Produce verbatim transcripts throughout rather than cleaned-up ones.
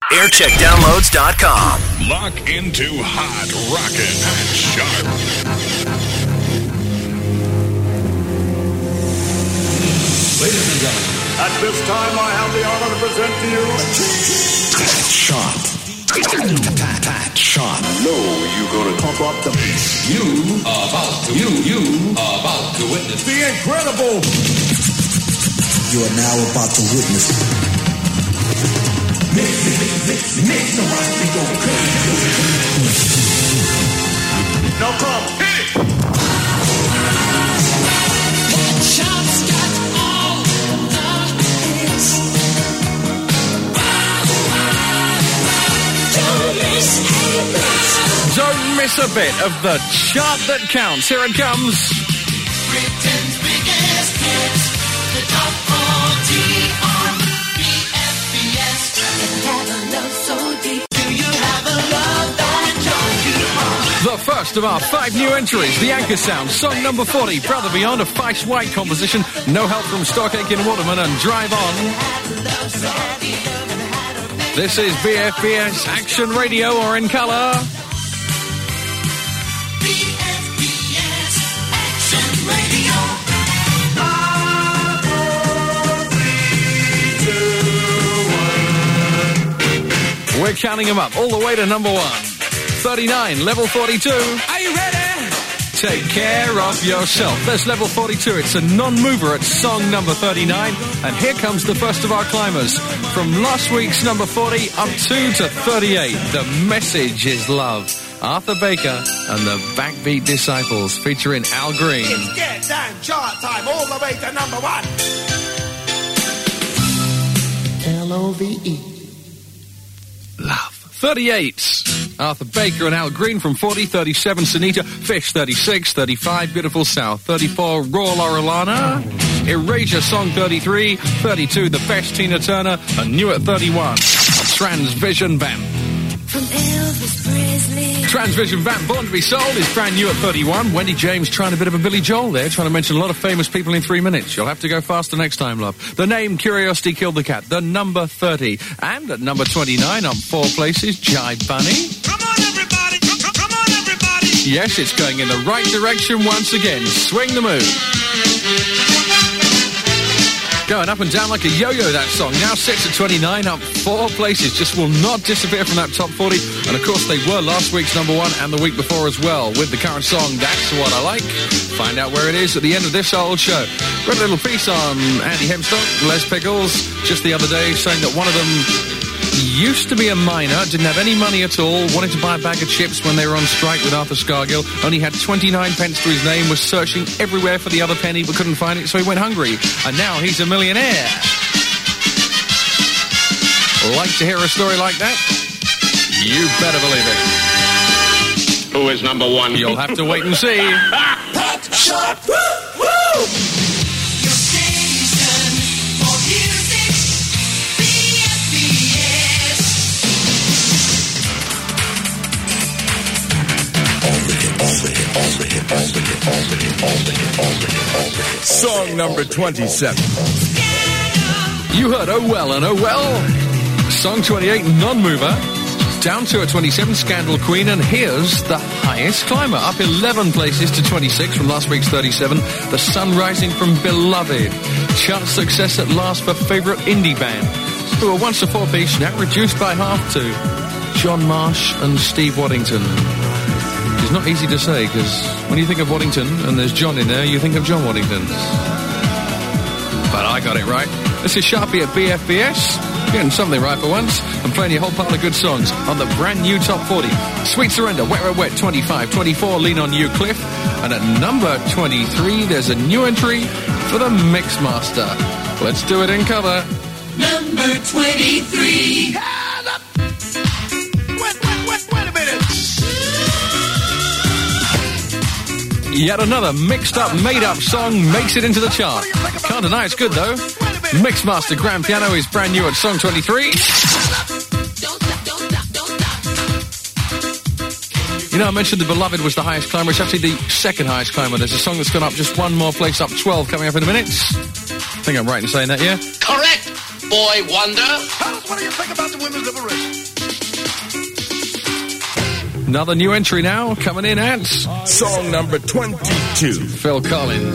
aircheck downloads dot com. Lock into hot rockin' and sharp. Ladies and gentlemen, at this time I have the honor to present to you Pat Sharp. Pat, Pat Sharp. No, you gonna pump up the bass. You are about to, you, you are about to witness the incredible. You are now about to witness Mix, mix, mix, mix, the rock we go crazy. Now come, hit it! Sharp's got all the hits. Don't miss a bit. Don't miss a bit of the chart that counts. Here it comes. Britain's biggest hits. The top forty on B F B S. Have a love so deep. Do you have a love that draws you on? The first of our five new entries, the Anchor Sound, song number forty, Brother Beyond, a Feist White composition, no help from Stock Aitken Waterman, and Drive On. This is B F B S Action Radio, or in colour. B F B S Action Radio. We're counting them up all the way to number one. thirty-nine, level forty-two. Are you ready? Take care of yourself. There's level forty-two. It's a non-mover at song number thirty-nine. And here comes the first of our climbers. From last week's number forty up two to thirty-eight. The message is love. Arthur Baker and the Backbeat Disciples featuring Al Green. It's get down chart time all the way to number one. L O V E. Love. thirty-eight. Arthur Baker and Al Green from forty. thirty-seven, Sunita. Fish, thirty-six. thirty-five, Beautiful South. thirty-four, Raw Laurelana. Erasure, song thirty-three. thirty-two, The Best, Tina Turner. And new at thirty-one, Transvision Vamp. From Elvis Presley. Transvision Vamp, Born to be Sold, is brand new at thirty-one. Wendy James trying a bit of a Billy Joel there, trying to mention a lot of famous people in three minutes. You'll have to go faster next time, love. The name, Curiosity Killed the Cat, the number thirty. And at number twenty-nine, up four places, Jive Bunny. Come on everybody, come, come, come on everybody. Yes, it's going in the right direction once again. Swing the move. Going up and down like a yo-yo, that song. Now sits at twenty-nine, up four places. Just will not disappear from that top forty. And of course, they were last week's number one and the week before as well. With the current song, That's What I Like. Find out where it is at the end of this old show. Read a little piece on Andy Hempstock, Les Pickles, just the other day, saying that one of them used to be a miner, didn't have any money at all, wanted to buy a bag of chips when they were on strike with Arthur Scargill, only had twenty-nine pence to his name, was searching everywhere for the other penny but couldn't find it, so he went hungry. And now he's a millionaire. Like to hear a story like that? You better believe it. Who is number one? You'll have to wait and see. Pat Sharp. Woo! Woo! Your station for music. B F B S. Song number twenty-seven. You heard Oh Well and Oh Well. Song twenty-eight, Non-Mover. Down to a twenty-seven, Scandal Queen, and here's the highest climber. Up eleven places to twenty-six from last week's thirty-seven. The Sun Rising from Beloved. Chart success at last for favourite indie band, who were once a four-piece, now reduced by half to John Marsh and Steve Waddington. It's not easy to say, because when you think of Waddington and there's John in there, you think of John Waddington. But I got it right. This is Sharpie at B F B S. Getting something right for once. I'm playing you a whole pile of good songs on the brand new Top forty. Sweet Surrender, Wet Wet Wet, twenty-five. twenty-four, Lean on You, Cliff. And at number twenty-three, there's a new entry for the Mixmaster. Let's do it in cover. Number twenty-three. Wait, wait, wait, wait a minute. Yet another mixed-up, made-up song makes it into the chart. Can't deny it's good, though. Mixmaster Grand Piano is brand new at song twenty-three. You know, I mentioned the Beloved was the highest climber. It's actually the second highest climber. There's a song that's gone up just one more place, up twelve, coming up in a minute. I think I'm right in saying that, yeah? Correct. boy wonder. Fellas, what do you think about the women's liberation? Another new entry now, coming in at song number twenty-two. Phil Collins.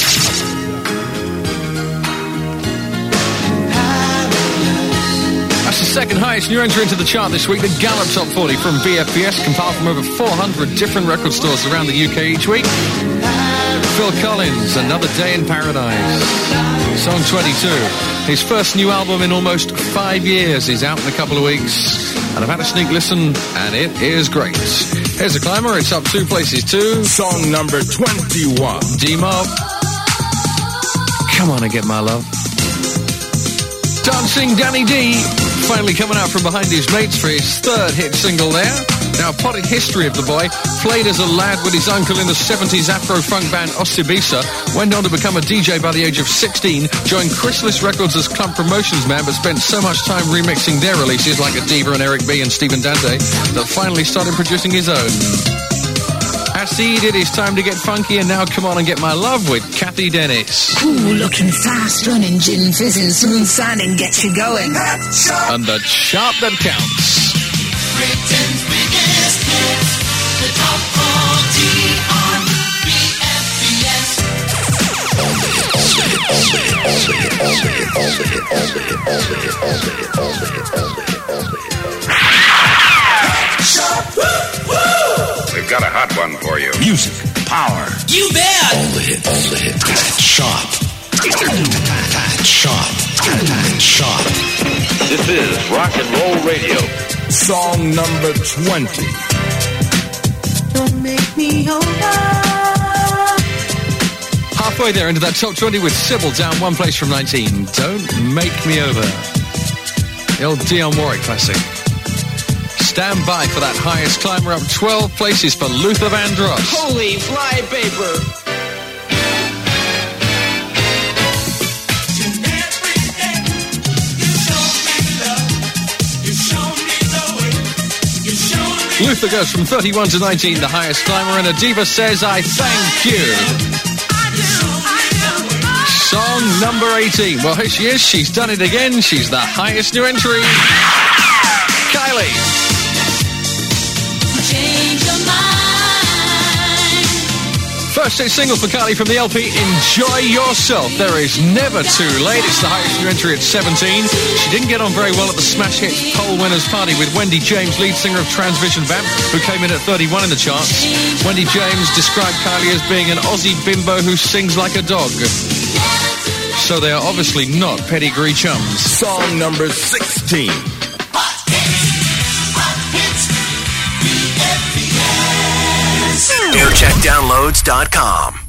That's the second highest new entry into the chart this week. The Gallup Top forty from V F P S, compiled from over four hundred different record stores around the U K each week. Phil Collins, Another Day in Paradise. Song twenty-two. His first new album in almost five years is out in a couple of weeks. And I've had a sneak listen, and it is great. Here's a climber. It's up two places too. Song number twenty-one. D-Mob. Come on and get my love. Dancing Danny D. Finally coming out from behind his mates for his third hit single there. Now, potted history of the boy. Played as a lad with his uncle in the seventies Afro-funk band Osibisa. Went on to become a D J by the age of sixteen. Joined Chrysalis Records as club promotions man, but spent so much time remixing their releases like Adiva and Eric B and Stephen Dante that finally started producing his own. Acid, it is time to get funky, and now Come On and Get My Love with Kathy Dennis. Cool looking, fast running, gin fizzing, smooth sounding, gets you going. And the chart that counts. Britain's biggest hits, the top forty on B F B S. We've got a hot one for you. Music, power. You bet! All the hits, all the hits. Sharp. Sharp. Sharp. This is Rock and Roll Radio. Song number twenty. Don't make me over. Halfway there into that top twenty with Sybil down one place from nineteen. Don't Make Me Over. The old Dionne Warwick classic. Stand by for that highest climber, up twelve places for Luther Vandross. Holy flypaper. Luther goes from thirty-one to nineteen, the highest climber, and Adiva says, I thank you. Song number eighteen. Well, here she is. She's done it again. She's the highest new entry. Kylie. Change your mind. First hit single for Kylie from the L P, Enjoy Yourself. There is never too late. It's the highest new entry at seventeen. She didn't get on very well at the Smash Hits poll winners party with Wendy James, lead singer of Transvision Vamp, who came in at thirty-one in the charts. Wendy James described Kylie as being an Aussie bimbo who sings like a dog. So they are obviously not pedigree chums. Song number sixteen. air check downloads dot com.